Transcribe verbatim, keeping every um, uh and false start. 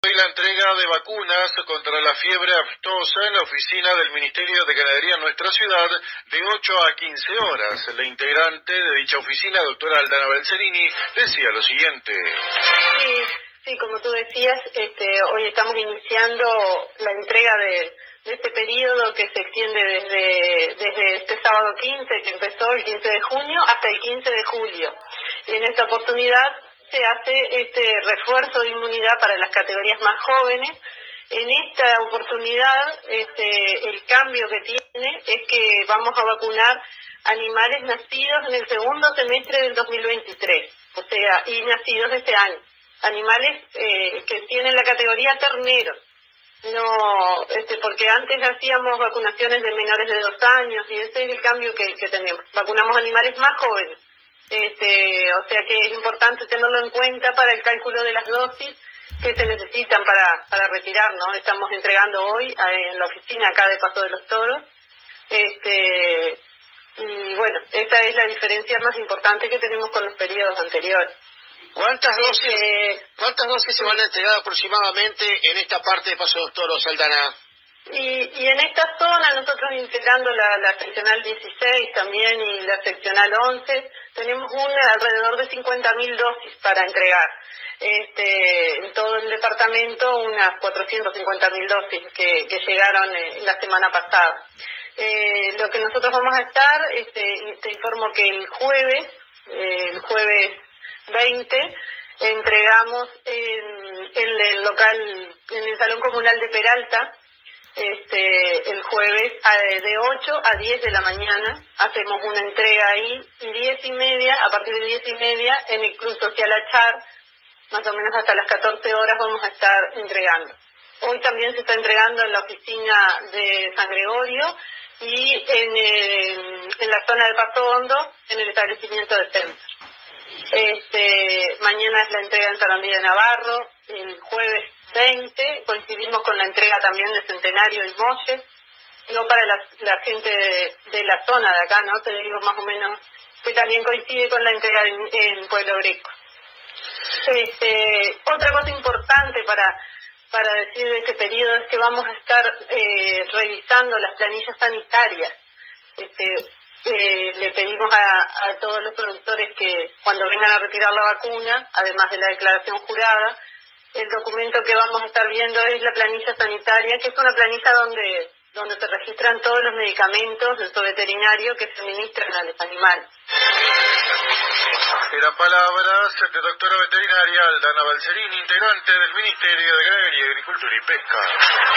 Hoy la entrega de vacunas contra la fiebre aftosa en la oficina del Ministerio de Ganadería en nuestra ciudad de ocho a quince horas. La integrante de dicha oficina, doctora Aldana Balserini, decía lo siguiente. Sí, sí, como tú decías, este, hoy estamos iniciando la entrega de, de este periodo que se extiende desde, desde este sábado quince, que empezó el quince de junio, hasta el quince de julio. Y en esta oportunidad se hace este refuerzo de inmunidad para las categorías más jóvenes. En esta oportunidad, este, el cambio que tiene es que vamos a vacunar animales nacidos en el segundo semestre del dos mil veintitrés, o sea, y nacidos este año. Animales eh, que tienen la categoría terneros. No, este, porque antes hacíamos vacunaciones de menores de dos años y ese es el cambio que, que tenemos. Vacunamos animales más jóvenes. Este, o sea que es importante tenerlo en cuenta para el cálculo de las dosis que se necesitan para, para retirar, ¿no? Estamos entregando hoy a, en la oficina acá de Paso de los Toros. Este, y bueno, esa es la diferencia más importante que tenemos con los periodos anteriores. ¿Cuántas dosis, Este, cuántas dosis se van a entregar aproximadamente en esta parte de Paso de los Toros, Aldana? Y, y en esta zona, nosotros integrando la, la seccional dieciséis también y la seccional once, tenemos un alrededor de cincuenta mil dosis para entregar. Este, en todo el departamento, unas cuatrocientas cincuenta mil dosis que, que llegaron eh, la semana pasada. Eh, lo que nosotros vamos a estar, este, te informo que el jueves, eh, el jueves veinte, entregamos en, en el local, en el Salón Comunal de Peralta, Este, el jueves de ocho a diez de la mañana hacemos una entrega ahí, y diez y media, a partir de diez y media en el Club Social Achar, más o menos hasta las catorce horas vamos a estar entregando. Hoy también se está entregando en la oficina de San Gregorio y en, el, en la zona de Paso Hondo, en el establecimiento de Centro. Este, mañana es la entrega en Sarandí de Navarro, el jueves veinte coincidimos con la entrega también de Centenario y Molles, no para la, la gente de, de la zona de acá, ¿no? Te digo más o menos que también coincide con la entrega en, en Pueblo Greco. Este, otra cosa importante para, para decir de este periodo es que vamos a estar eh, revisando las planillas sanitarias. Este, eh, le pedimos a, a todos los productores que cuando vengan a retirar la vacuna, además de la declaración jurada, el documento que vamos a estar viendo es la planilla sanitaria, que es una planilla donde donde se registran todos los medicamentos del veterinario que se administran a los animales. Eran palabras de doctora veterinaria Aldana Balserini, integrante del Ministerio de Ganadería, Agricultura y Pesca.